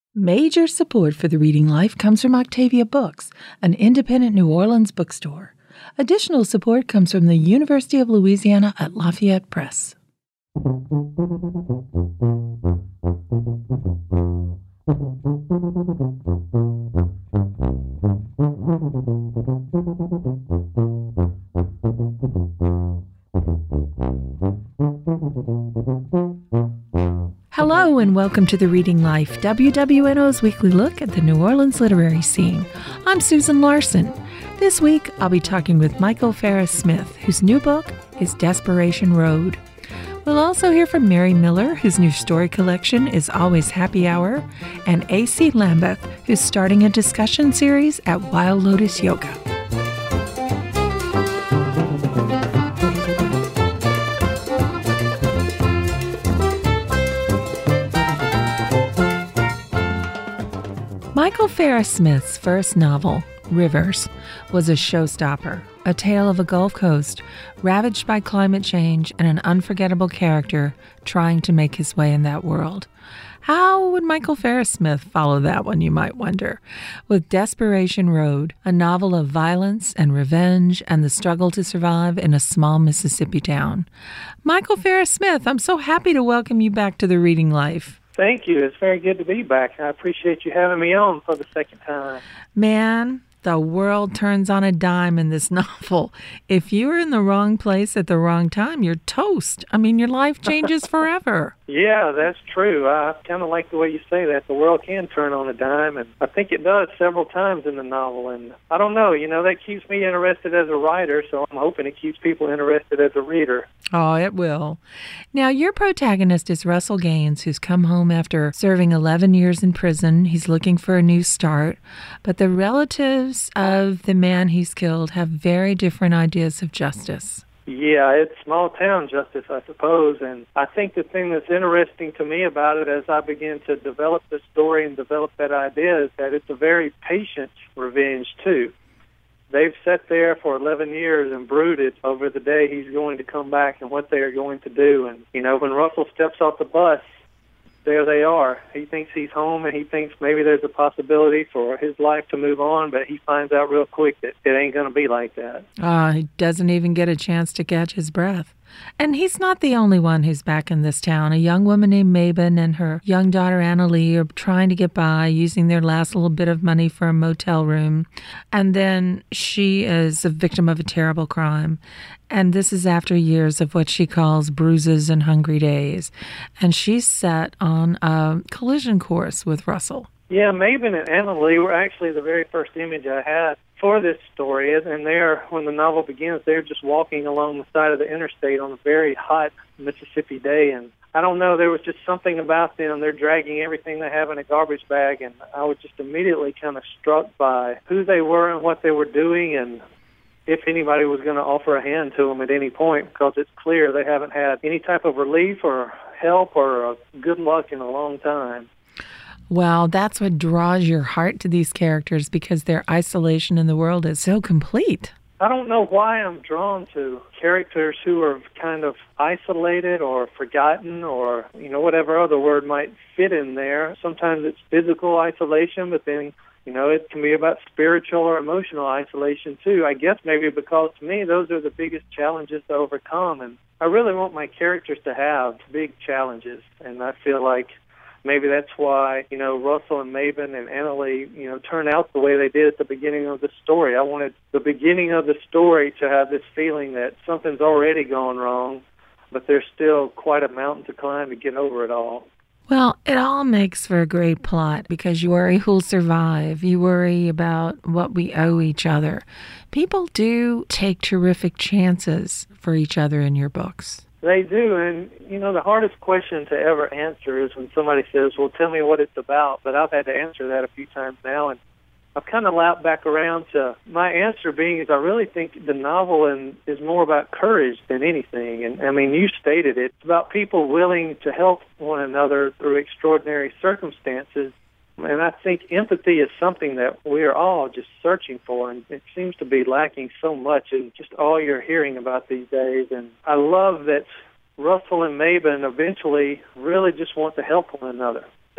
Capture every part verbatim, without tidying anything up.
Major support for the Reading Life comes from Octavia Books, an independent New Orleans bookstore. Additional support comes from the University of Louisiana at Lafayette Press. Hello and welcome to The Reading Life, W W N O's weekly look at the New Orleans literary scene. I'm Susan Larson. This week, I'll be talking with Michael Farris Smith, whose new book is Desperation Road. We'll also hear from Mary Miller, whose new story collection is Always Happy Hour, and A C Lambeth, who's starting a discussion series at Wild Lotus Yoga. Michael Farris Smith's first novel, Rivers, was a showstopper, a tale of a Gulf Coast ravaged by climate change and an unforgettable character trying to make his way in that world. How would Michael Farris Smith follow that one, you might wonder? With Desperation Road, a novel of violence and revenge and the struggle to survive in a small Mississippi town. Michael Farris Smith, I'm so happy to welcome you back to The Reading Life. Thank you. It's very good to be back. I appreciate you having me on for the second time. Man, the world turns on a dime in this novel. If you're in the wrong place at the wrong time, you're toast. I mean, your life changes forever. Yeah, that's true. I kind of like the way you say that. The world can turn on a dime, and I think it does several times in the novel. And I don't know, you know, that keeps me interested as a writer, so I'm hoping it keeps people interested as a reader. Oh, it will. Now, your protagonist is Russell Gaines, who's come home after serving eleven years in prison. He's looking for a new start, but the relatives of the man he's killed have very different ideas of justice. Yeah, it's small town justice, I suppose, and I think the thing that's interesting to me about it as I begin to develop the story and develop that idea is that it's a very patient revenge, too. They've sat there for eleven years and brooded over the day he's going to come back and what they are going to do, and, you know, when Russell steps off the bus, there they are. He thinks he's home, and he thinks maybe there's a possibility for his life to move on, but he finds out real quick that it ain't going to be like that. Uh, he doesn't even get a chance to catch his breath. And he's not the only one who's back in this town. A young woman named Mabon and her young daughter Annalie are trying to get by, using their last little bit of money for a motel room. And then she is a victim of a terrible crime. And this is after years of what she calls bruises and hungry days. And she's set on a collision course with Russell. Yeah, Mabon and Annalie were actually the very first image I had for this story, and they're, when the novel begins, they're just walking along the side of the interstate on a very hot Mississippi day, and I don't know, there was just something about them. They're dragging everything they have in a garbage bag, and I was just immediately kind of struck by who they were and what they were doing, and if anybody was going to offer a hand to them at any point, because it's clear they haven't had any type of relief or help or good luck in a long time. Well, that's what draws your heart to these characters, because their isolation in the world is so complete. I don't know why I'm drawn to characters who are kind of isolated or forgotten or, you know, whatever other word might fit in there. Sometimes it's physical isolation, but then, you know, it can be about spiritual or emotional isolation, too. I guess maybe because, to me, those are the biggest challenges to overcome. And I really want my characters to have big challenges, and I feel like maybe that's why, you know, Russell and Mabon and Annalie, you know, turn out the way they did at the beginning of the story. I wanted the beginning of the story to have this feeling that something's already gone wrong, but there's still quite a mountain to climb to get over it all. Well, it all makes for a great plot, because you worry who'll survive. You worry about what we owe each other. People do take terrific chances for each other in your books. They do, and, you know, the hardest question to ever answer is when somebody says, well, tell me what it's about, but I've had to answer that a few times now, and I've kind of looped back around to my answer being is I really think the novel and is more about courage than anything, and, I mean, you stated it. It's about people willing to help one another through extraordinary circumstances, and I think empathy is something that we are all just searching for, and it seems to be lacking so much in just all you're hearing about these days. And I love that Russell and Mabon eventually really just want to help one another.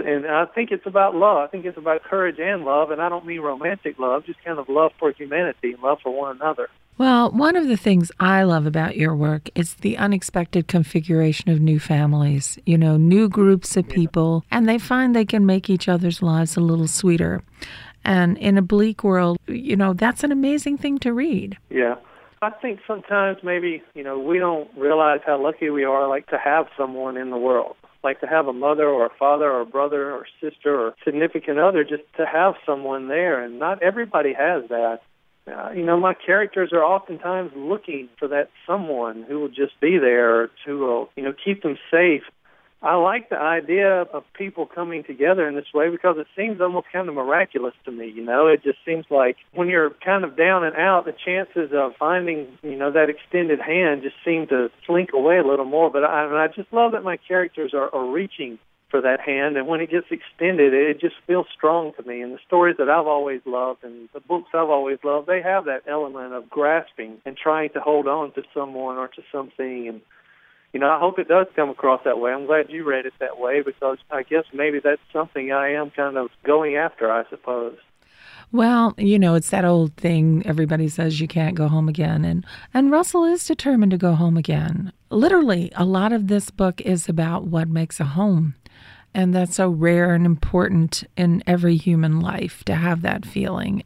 and I think it's about love. I think it's about courage and love, and I don't mean romantic love, just kind of love for humanity and love for one another. Well, one of the things I love about your work is the unexpected configuration of new families, you know, new groups of people, and they find they can make each other's lives a little sweeter. And in a bleak world, you know, that's an amazing thing to read. Yeah. I think sometimes maybe, you know, we don't realize how lucky we are, like, to have someone in the world, like to have a mother or a father or a brother or sister or significant other, just to have someone there. And not everybody has that. Uh, you know, my characters are oftentimes looking for that someone who will just be there, who will, you know, keep them safe. I like the idea of people coming together in this way because it seems almost kind of miraculous to me, you know. It just seems like when you're kind of down and out, the chances of finding, you know, that extended hand just seem to slink away a little more. But I, and I just love that my characters are, are reaching for that hand, and when it gets extended, it just feels strong to me. And the stories that I've always loved and the books I've always loved, they have that element of grasping and trying to hold on to someone or to something. And, you know, I hope it does come across that way. I'm glad you read it that way, because I guess maybe that's something I am kind of going after, I suppose. Well, you know, it's that old thing. Everybody says you can't go home again. And, and Russell is determined to go home again. Literally, a lot of this book is about what makes a home. And that's so rare and important in every human life to have that feeling.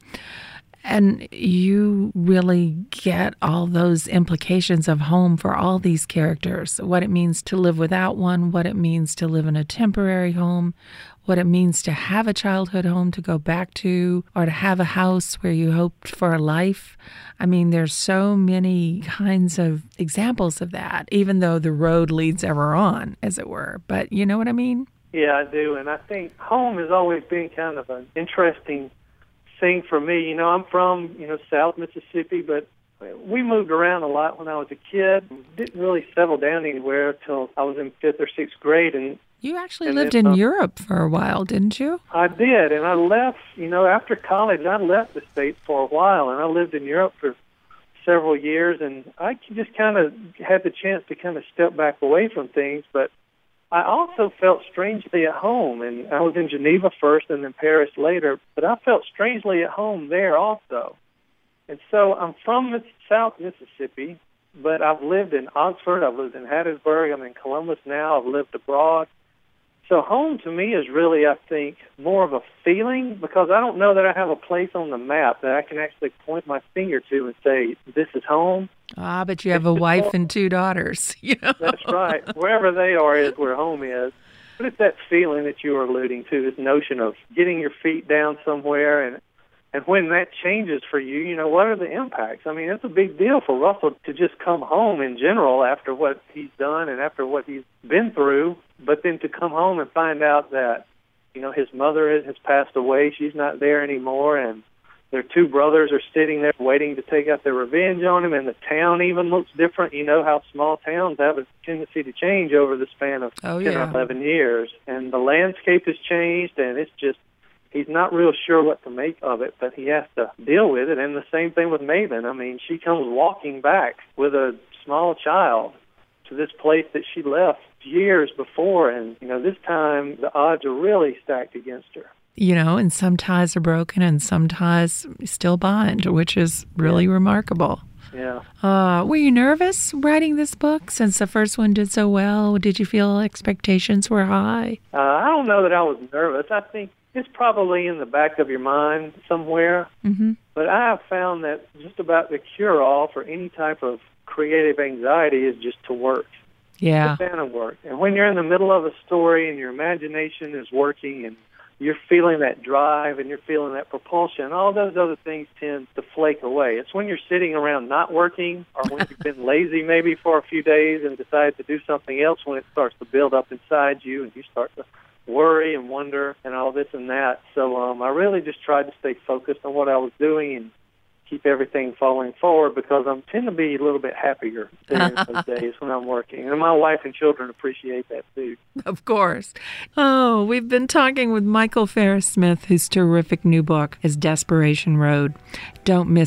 And you really get all those implications of home for all these characters, what it means to live without one, what it means to live in a temporary home, what it means to have a childhood home to go back to, or to have a house where you hoped for a life. I mean, there's so many kinds of examples of that, even though the road leads ever on, as it were. But you know what I mean? Yeah, I do, and I think home has always been kind of an interesting thing for me. You know, I'm from, you know, South Mississippi, but we moved around a lot when I was a kid. Didn't really settle down anywhere until I was in fifth or sixth grade. And you actually and lived then, in uh, Europe for a while, didn't you? I did, and I left, you know, after college, I left the States for a while, and I lived in Europe for several years, and I just kind of had the chance to kind of step back away from things, but I also felt strangely at home, and I was in Geneva first and then Paris later, but I felt strangely at home there also. And so I'm from South Mississippi, but I've lived in Oxford, I've lived in Hattiesburg, I'm in Columbus now, I've lived abroad. So home to me is really, I think, more of a feeling, because I don't know that I have a place on the map that I can actually point my finger to and say, this is home. Ah, but you have a wife and two daughters. You know? That's right. Wherever they are is where home is. But it's that feeling that you were alluding to, this notion of getting your feet down somewhere, and and when that changes for you, you know, what are the impacts? I mean, it's a big deal for Russell to just come home in general after what he's done and after what he's been through, but then to come home and find out that, you know, his mother has passed away, she's not there anymore, and their two brothers are sitting there waiting to take out their revenge on him, and the town even looks different. You know how small towns have a tendency to change over the span of oh, ten yeah. or eleven years. And the landscape has changed, and it's just, he's not real sure what to make of it, but he has to deal with it. And the same thing with Maven. I mean, she comes walking back with a small child to this place that she left years before, and, you know, this time the odds are really stacked against her. You know, and some ties are broken and some ties still bind, which is really yeah. remarkable. Yeah. Uh, were you nervous writing this book since the first one did so well? Did you feel expectations were high? Uh, I don't know that I was nervous. I think it's probably in the back of your mind somewhere. Mm-hmm. But I have found that just about the cure-all for any type of creative anxiety is just to work. Yeah. Sit down and work. And when you're in the middle of a story and your imagination is working and you're feeling that drive and you're feeling that propulsion, all those other things tend to flake away. It's when you're sitting around not working, or when you've been lazy maybe for a few days and decide to do something else, when it starts to build up inside you and you start to worry and wonder and all this and that. So um, I really just tried to stay focused on what I was doing and keep everything falling forward, because I tend to be a little bit happier during those days when I'm working. And my wife and children appreciate that too. Of course. Oh, we've been talking with Michael Farris Smith, whose terrific new book is Desperation Road. Don't miss it.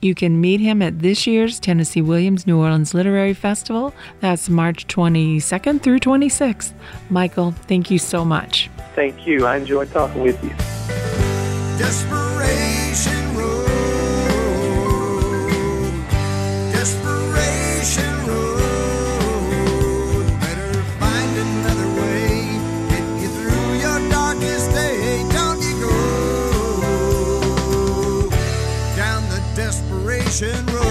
You can meet him at this year's Tennessee Williams New Orleans Literary Festival. That's March twenty-second through twenty-sixth. Michael, thank you so much. Thank you. I enjoyed talking with you. Desperation Road. Desperation Road. Better find another way. Get you through your darkest day. Don't you go down the Desperation Road.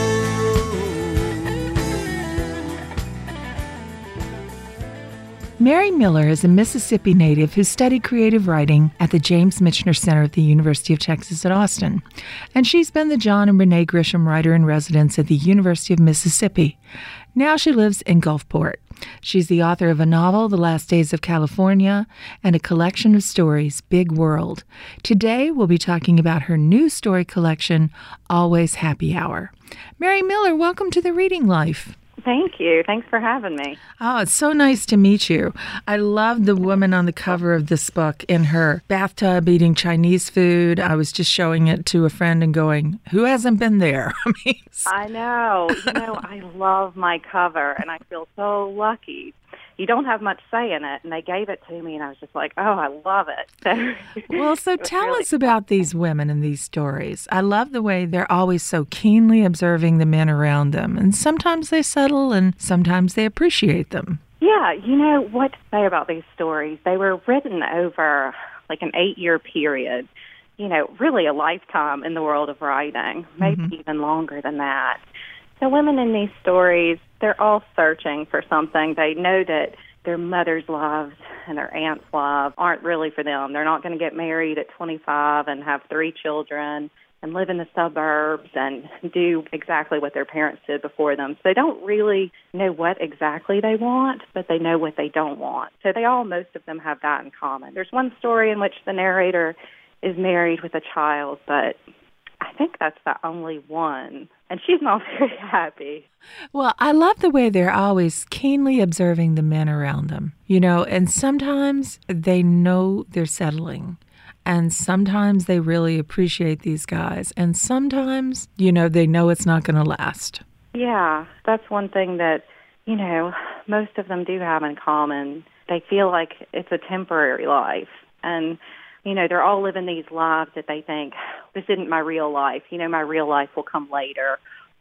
Mary Miller is a Mississippi native who studied creative writing at the James Michener Center at the University of Texas at Austin. And she's been the John and Renee Grisham Writer-in-Residence at the University of Mississippi. Now she lives in Gulfport. She's the author of a novel, The Last Days of California, and a collection of stories, Big World. Today, we'll be talking about her new story collection, Always Happy Hour. Mary Miller, welcome to The Reading Life. Thank you. Thanks for having me. Oh, it's so nice to meet you. I love the woman on the cover of this book in her bathtub eating Chinese food. I was just showing it to a friend and going, who hasn't been there? I mean, I know. You know, I love my cover, and I feel so lucky. You don't have much say in it, and they gave it to me, and I was just like, oh, I love it. So, well, so tell really us about these women and these stories. I love the way they're always so keenly observing the men around them, and sometimes they settle, and sometimes they appreciate them. Yeah, you know, what to say about these stories? They were written over like an eight-year period, you know, really a lifetime in the world of writing, maybe mm-hmm. even longer than that. The women in these stories, they're all searching for something. They know that their mother's lives and their aunt's lives aren't really for them. They're not going to get married at twenty-five and have three children and live in the suburbs and do exactly what their parents did before them. So they don't really know what exactly they want, but they know what they don't want. So they all, most of them have that in common. There's one story in which the narrator is married with a child, but I think that's the only one, and she's not very happy. Well, I love the way they're always keenly observing the men around them, you know, and sometimes they know they're settling, and sometimes they really appreciate these guys, and sometimes, you know, they know it's not going to last. Yeah, that's one thing that, you know, most of them do have in common. They feel like it's a temporary life, and you know, they're all living these lives that they think, this isn't my real life. You know, my real life will come later,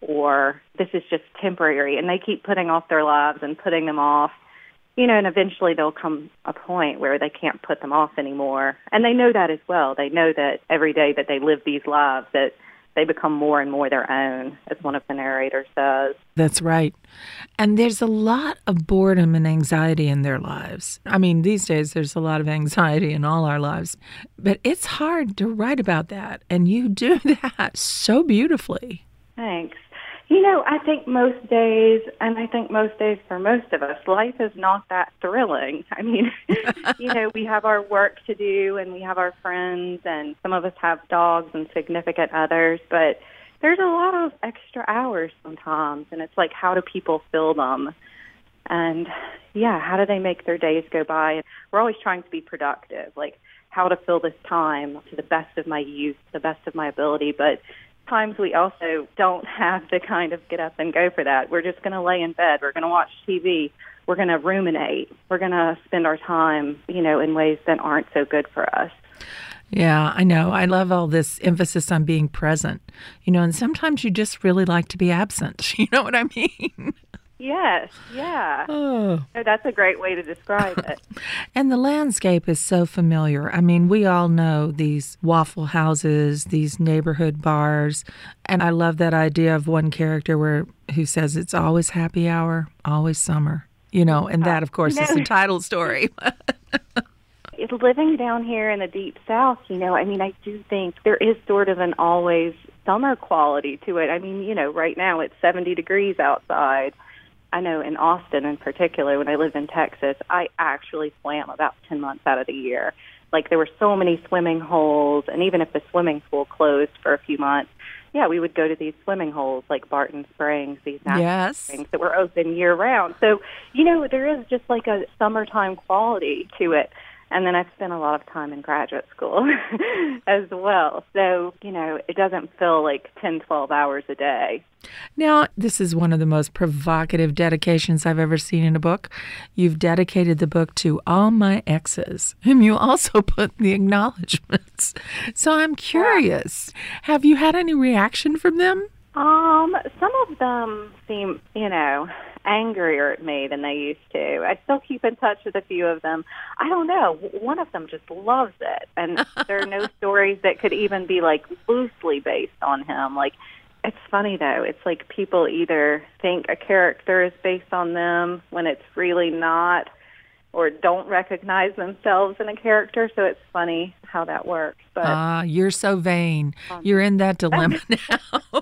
or this is just temporary. And they keep putting off their lives and putting them off, you know, and eventually there'll come a point where they can't put them off anymore. And they know that as well. They know that every day that they live these lives, that they become more and more their own, as one of the narrators says. That's right. And there's a lot of boredom and anxiety in their lives. I mean, these days there's a lot of anxiety in all our lives. But it's hard to write about that. And you do that so beautifully. Thanks. You know, I think most days, and I think most days for most of us, life is not that thrilling. I mean, you know, we have our work to do, and we have our friends, and some of us have dogs and significant others, but there's a lot of extra hours sometimes, and it's like, how do people fill them? And, yeah, how do they make their days go by? We're always trying to be productive, like how to fill this time to the best of my use, the best of my ability, but times we also don't have to kind of get up and go for that. We're just going to lay in bed. We're going to watch T V. We're going to ruminate. We're going to spend our time, you know, in ways that aren't so good for us. Yeah, I know. I love all this emphasis on being present, you know, and sometimes you just really like to be absent. You know what I mean? Yes, yeah. Oh. So that's a great way to describe it. And the landscape is so familiar. I mean, we all know these Waffle Houses, these neighborhood bars, and I love that idea of one character where who says it's always happy hour, always summer, you know, and that, of course, you know, is the title story. It's living down here in the Deep South, you know, I mean, I do think there is sort of an always summer quality to it. I mean, you know, right now it's seventy degrees outside. I know in Austin in particular, when I lived in Texas, I actually swam about ten months out of the year. Like, there were so many swimming holes, and even if the swimming pool closed for a few months, yeah, we would go to these swimming holes like Barton Springs, these natural yes. springs that were open year-round. So, you know, there is just like a summertime quality to it. And then I've spent a lot of time in graduate school as well. So, you know, it doesn't feel like ten, twelve hours a day. Now, this is one of the most provocative dedications I've ever seen in a book. You've dedicated the book to all my exes, and you also put the acknowledgments. So I'm curious, have you had any reaction from them? Um, some of them seem, you know, angrier at me than they used to. I still keep in touch with a few of them. I don't know. One of them just loves it, and there are no stories that could even be, like, loosely based on him. Like, it's funny, though. It's like people either think a character is based on them when it's really not, or don't recognize themselves in a character. So it's funny how that works. But Ah, you're so vain. You're in that dilemma now.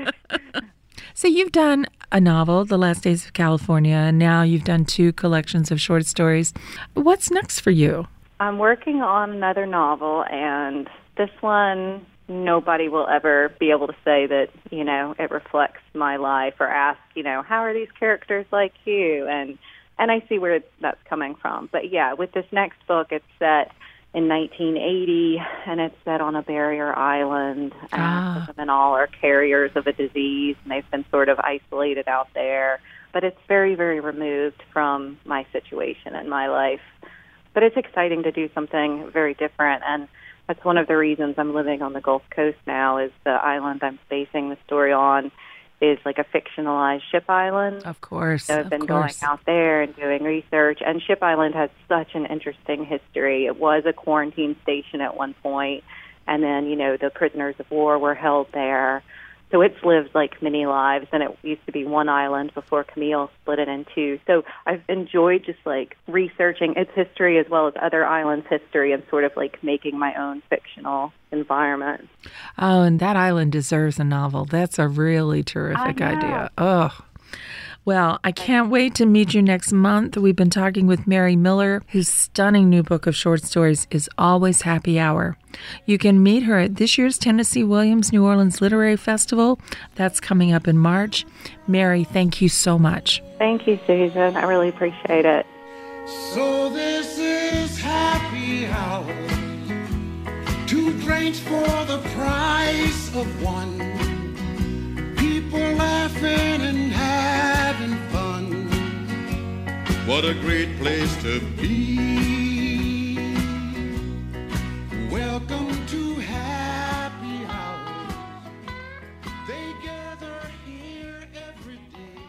So you've done a novel, The Last Days of California, and now you've done two collections of short stories. What's next for you? I'm working on another novel, and this one, nobody will ever be able to say that, you know, it reflects my life or ask, you know, how are these characters like you? And and I see where that's coming from. But yeah, with this next book, it's set in nineteen eighty, and it's set on a barrier island. Ah. And the men all are carriers of a disease, and they've been sort of isolated out there. But it's very, very removed from my situation in my life. But it's exciting to do something very different, and that's one of the reasons I'm living on the Gulf Coast now, is the island I'm basing the story on is like a fictionalized ship island. Of course, So I've of been course. going out there and doing research, and Ship Island has such an interesting history. It was a quarantine station at one point, and then, you know, the prisoners of war were held there. So it's lived like many lives, and it used to be one island before Camille split it in two. So I've enjoyed just like researching its history as well as other islands' history and sort of like making my own fictional environment. Oh, and that island deserves a novel. That's a really terrific I know. idea. Oh. Well, I can't wait to meet you next month. We've been talking with Mary Miller, whose stunning new book of short stories is Always Happy Hour. You can meet her at this year's Tennessee Williams New Orleans Literary Festival. That's coming up in March. Mary, thank you so much. Thank you, Susan. I really appreciate it. So this is happy hour. Two drinks for the price of one. People laughing and having fun. What a great place to be. Welcome to happy hour. They gather here every day.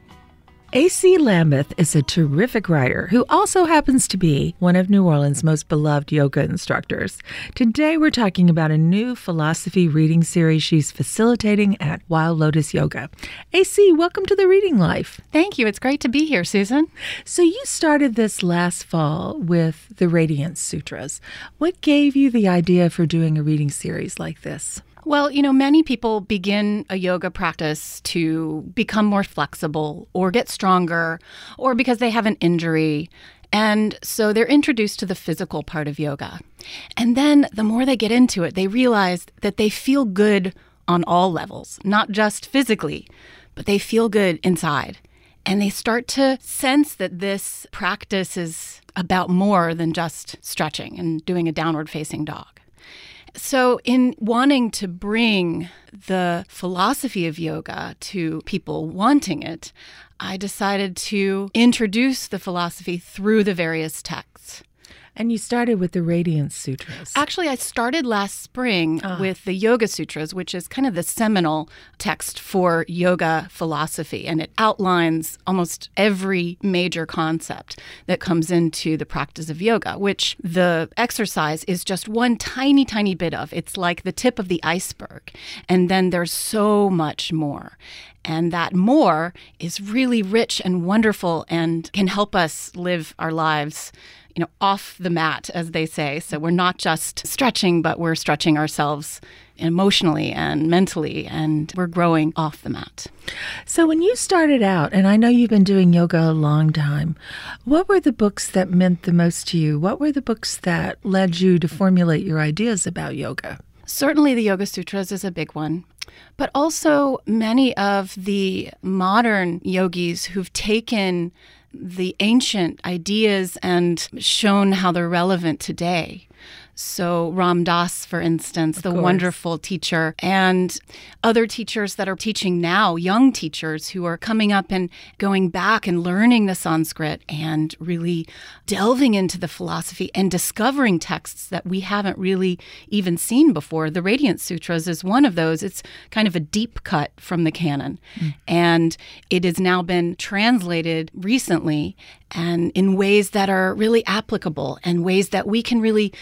A C Lambeth is a terrific writer who also happens to be one of New Orleans' most beloved yoga instructors. Today we're talking about a new philosophy reading series she's facilitating at Wild Lotus Yoga. A C, welcome to the Reading Life. Thank you. It's great to be here, Susan. So you started this last fall with the Radiance Sutras. What gave you the idea for doing a reading series like this? Well, you know, many people begin a yoga practice to become more flexible or get stronger or because they have an injury. And so they're introduced to the physical part of yoga. And then the more they get into it, they realize that they feel good on all levels, not just physically, but they feel good inside. And they start to sense that this practice is about more than just stretching and doing a downward facing dog. So in wanting to bring the philosophy of yoga to people wanting it, I decided to introduce the philosophy through the various texts. And you started with the Radiance Sutras. Actually, I started last spring Ah. with the Yoga Sutras, which is kind of the seminal text for yoga philosophy. And it outlines almost every major concept that comes into the practice of yoga, which the exercise is just one tiny, tiny bit of. It's like the tip of the iceberg. And then there's so much more. And that more is really rich and wonderful and can help us live our lives, you know, off the mat, as they say. So we're not just stretching, but we're stretching ourselves emotionally and mentally, and we're growing off the mat. So when you started out, and I know you've been doing yoga a long time, what were the books that meant the most to you? What were the books that led you to formulate your ideas about yoga? Certainly the Yoga Sutras is a big one, but also many of the modern yogis who've taken the ancient ideas and shown how they're relevant today. So Ram Dass, for instance, Of the course. wonderful teacher, and other teachers that are teaching now, young teachers who are coming up and going back and learning the Sanskrit and really delving into the philosophy and discovering texts that we haven't really even seen before. The Radiant Sutras is one of those. It's kind of a deep cut from the canon. Mm. And it has now been translated recently and in ways that are really applicable and ways that we can really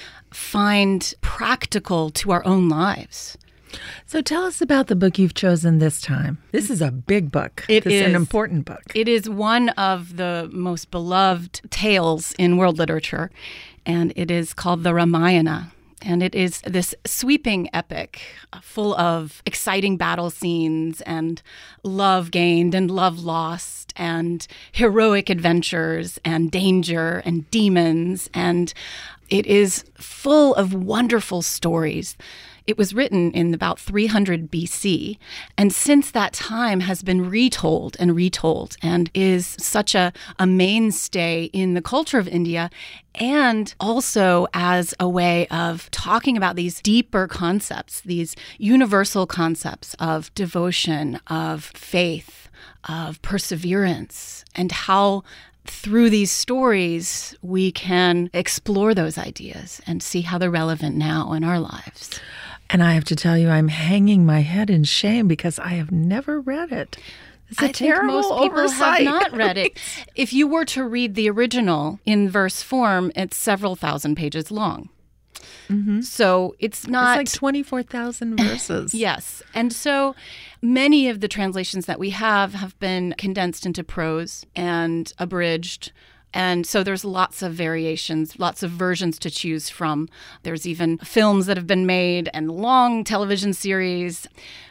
find practical to our own lives. So tell us about the book you've chosen this time. This is a big book. It this is an important book. It is one of the most beloved tales in world literature, and it is called the Ramayana. And it is this sweeping epic full of exciting battle scenes and love gained and love lost and heroic adventures and danger and demons. And it is full of wonderful stories. It was written in about three hundred B C, and since that time has been retold and retold and is such a, a mainstay in the culture of India, and also as a way of talking about these deeper concepts, these universal concepts of devotion, of faith, of perseverance, and how through these stories we can explore those ideas and see how they're relevant now in our lives. And I have to tell you, I'm hanging my head in shame because I have never read it. It's a I terrible think most people oversight. have not read it. If you were to read the original in verse form, it's several thousand pages long. Mm-hmm. So it's not... It's like twenty-four thousand verses. Yes. And so many of the translations that we have have been condensed into prose and abridged. And so there's lots of variations, lots of versions to choose from. There's even films that have been made and long television series.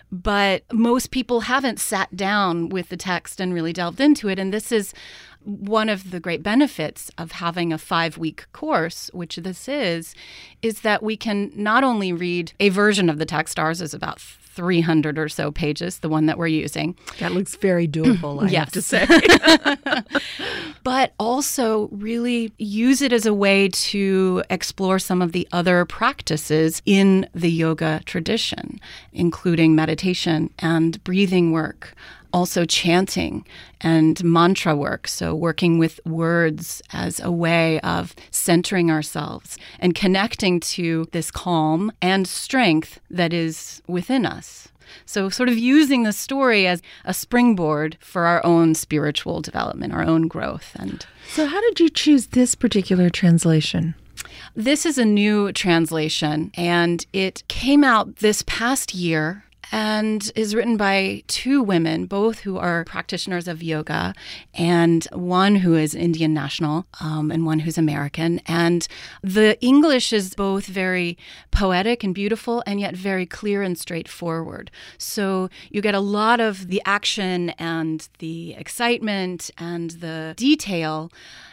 But most people haven't sat down with the text and really delved into it. And this is one of the great benefits of having a five-week course, which this is, is that we can not only read a version of the text. Ours is about three hundred or so pages, the one that we're using. That looks very doable, I yes. have to say. But also really use it as a way to explore some of the other practices in the yoga tradition, including meditation and breathing work, also chanting and mantra work, so working with words as a way of centering ourselves and connecting to this calm and strength that is within us. So sort of using the story as a springboard for our own spiritual development, our own growth. And so how did you choose this particular translation? This is a new translation, and it came out this past year and is written by two women, both who are practitioners of yoga, and one who is Indian national um, and one who's American. And the English is both very poetic and beautiful and yet very clear and straightforward. So you get a lot of the action and the excitement and the detail,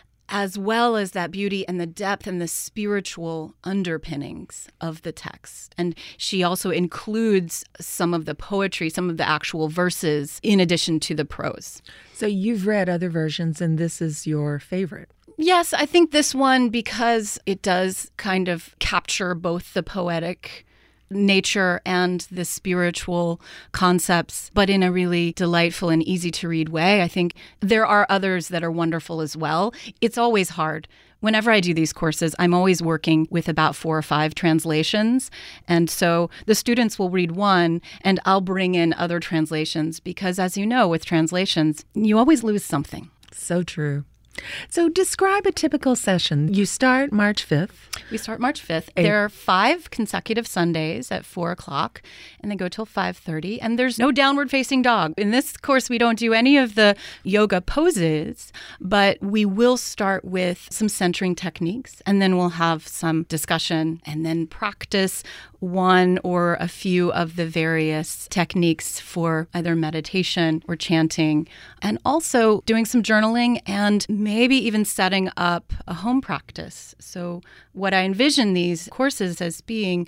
as well as that beauty and the depth and the spiritual underpinnings of the text. And she also includes some of the poetry, some of the actual verses, in addition to the prose. So you've read other versions, and this is your favorite. Yes, I think this one, because it does kind of capture both the poetic nature and the spiritual concepts, but in a really delightful and easy to read way. I think there are others that are wonderful as well. It's always hard. Whenever I do these courses, I'm always working with about four or five translations. And so the students will read one and I'll bring in other translations because, as you know, with translations, you always lose something. So true. So describe a typical session. You start March fifth. We start March fifth. Eight. There are five consecutive Sundays at four o'clock, and they go till five thirty. And there's no downward facing dog. In this course, we don't do any of the yoga poses, but we will start with some centering techniques, and then we'll have some discussion and then practice one or a few of the various techniques for either meditation or chanting, and also doing some journaling and maybe even setting up a home practice. So what I envision these courses as being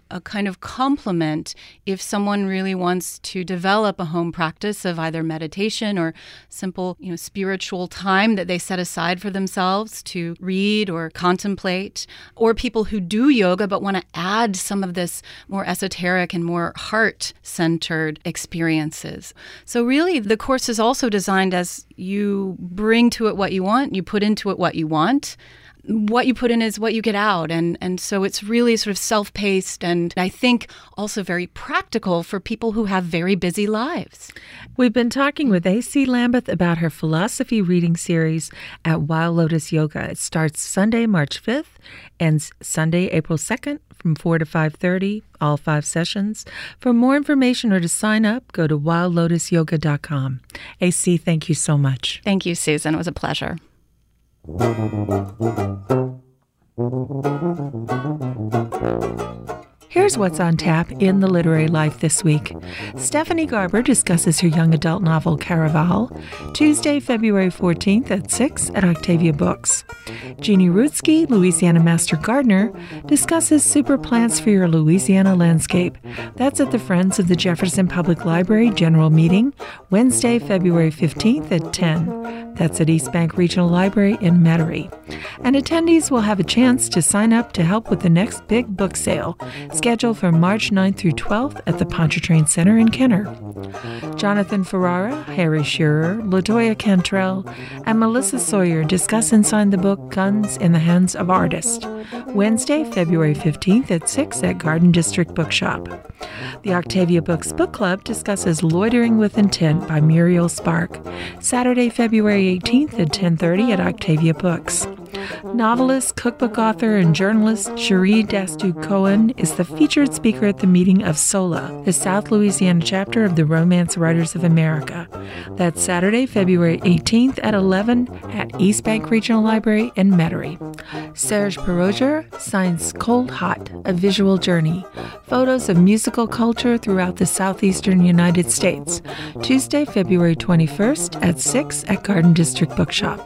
a kind of complement if someone really wants to develop a home practice of either meditation or simple, you know, spiritual time that they set aside for themselves to read or contemplate, or people who do yoga but want to add some of this more esoteric and more heart-centered experiences. So really, the course is also designed as you bring to it what you want, you put into it what you want. What you put in is what you get out. And, and so it's really sort of self-paced and I think also very practical for people who have very busy lives. We've been talking with A C Lambeth about her philosophy reading series at Wild Lotus Yoga. It starts Sunday, March fifth, ends Sunday, April second from four to five thirty, all five sessions. For more information or to sign up, go to wild lotus yoga dot com. A C, thank you so much. Thank you, Susan. It was a pleasure. Here's what's on tap in the literary life this week. Stephanie Garber discusses her young adult novel, Caraval, Tuesday, February fourteenth at six at Octavia Books. Jeannie Rutsky, Louisiana Master Gardener, discusses super plants for your Louisiana landscape. That's at the Friends of the Jefferson Public Library General Meeting, Wednesday, February fifteenth at ten. That's at East Bank Regional Library in Metairie. And attendees will have a chance to sign up to help with the next big book sale, scheduled for March ninth through twelfth at the Pontchartrain Center in Kenner. Jonathan Ferrara, Harry Shearer, LaToya Cantrell, and Melissa Sawyer discuss and sign the book Guns in the Hands of Artists, Wednesday, February fifteenth at six at Garden District Bookshop. The Octavia Books Book Club discusses Loitering with Intent by Muriel Spark, Saturday, February eighteenth at ten thirty at Octavia Books. Novelist, cookbook author, and journalist Cherie Dastu-Cohen is the featured speaker at the meeting of SOLA, the South Louisiana chapter of the Romance Writers of America. That's Saturday, February eighteenth at eleven at East Bank Regional Library in Metairie. Serge Perroger signs Cold Hot, A Visual Journey, photos of musical culture throughout the southeastern United States, Tuesday, February twenty-first at six at Garden District Bookshop.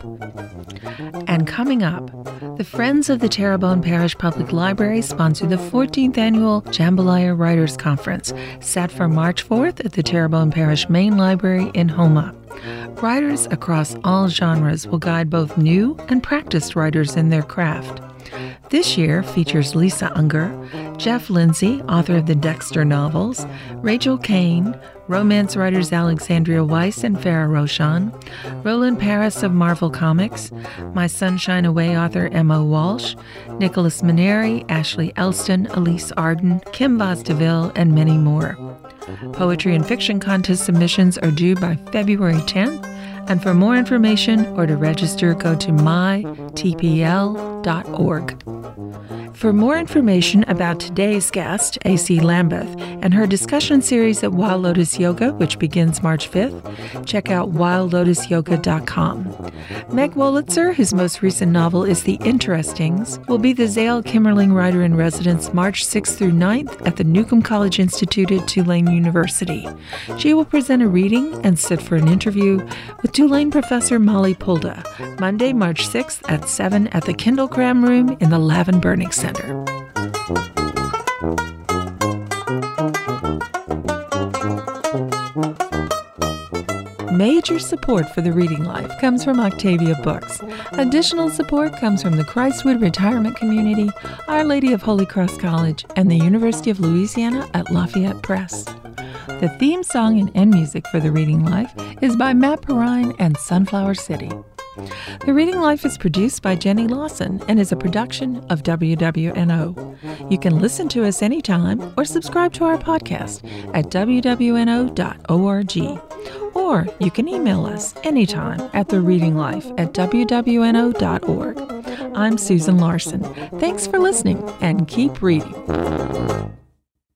And coming up, the Friends of the Terrebonne Parish Public Library sponsor the fourteenth Annual Jambalaya Writers Conference, set for March fourth at the Terrebonne Parish Main Library in Houma. Writers across all genres will guide both new and practiced writers in their craft. This year features Lisa Unger, Jeff Lindsay, author of the Dexter novels, Rachel Kane, romance writers Alexandria Weiss and Farah Roshan, Roland Paris of Marvel Comics, My Sunshine Away author Emma Walsh, Nicholas Maneri, Ashley Elston, Elise Arden, Kim Vaz-DeVille, and many more. Poetry and fiction contest submissions are due by February tenth, and for more information or to register, go to my t p l dot org. For more information about today's guest, A C Lambeth, and her discussion series at Wild Lotus Yoga, which begins March fifth, check out wild lotus yoga dot com. Meg Wolitzer, whose most recent novel is The Interestings, will be the Zale Kimmerling Writer-in-Residence March sixth through ninth at the Newcomb College Institute at Tulane University. She will present a reading and sit for an interview with Tulane professor Molly Pulda, Monday, March sixth at seven at the Kindle Graham Room in the Lavin Burning Center. Major support for the Reading Life comes from Octavia Books. Additional support comes from the Christwood Retirement Community, Our Lady of Holy Cross College, and the University of Louisiana at Lafayette Press. The theme song and end music for The Reading Life is by Matt Perrine and Sunflower City. The Reading Life is produced by Jenny Lawson and is a production of W W N O. You can listen to us anytime or subscribe to our podcast at w w n o dot org. Or you can email us anytime at the reading life at w w n o dot org. I'm Susan Larson. Thanks for listening and keep reading.